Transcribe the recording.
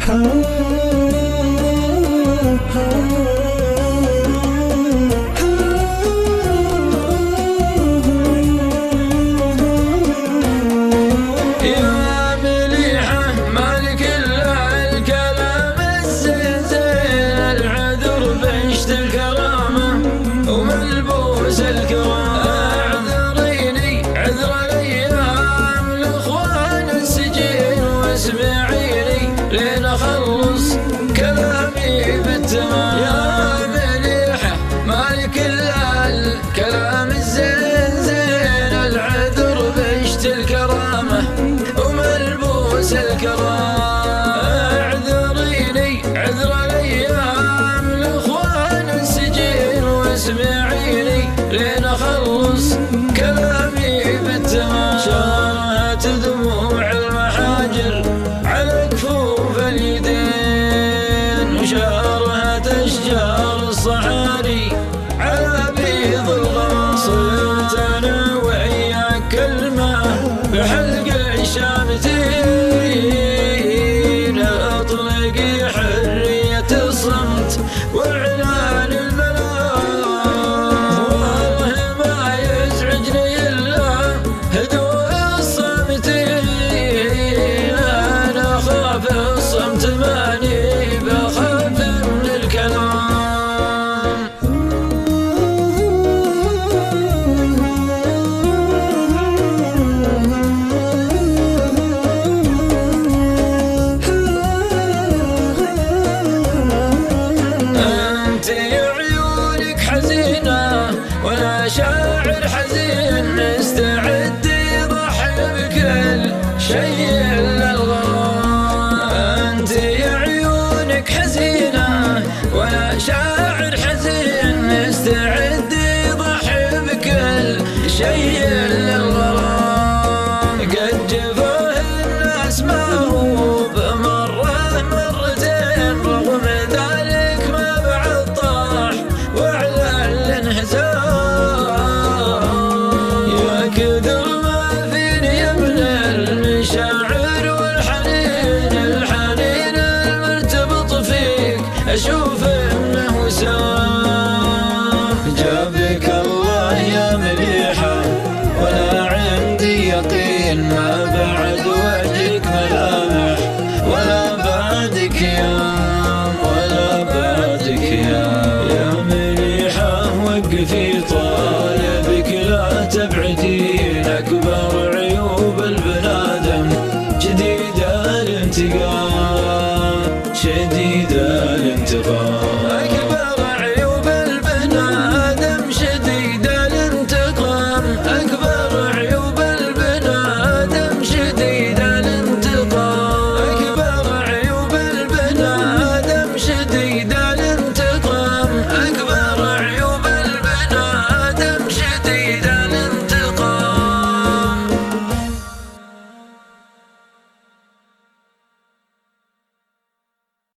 لين اخلص كلامي بالتمام. يا مليحة مالك الا الكلام الزين زين، العذر بشت الكرامة وملبوس الكرام. اعذريني عذر الايام لاخوان السجين، واسمعيني لين اخلص كلامي بالتمام. شارت دموع المحاجر على كفوف اليدين، وشارت اشجار الصحاري على بيض الغمام. صرت انا وياك كلمة بحلق الشامتين،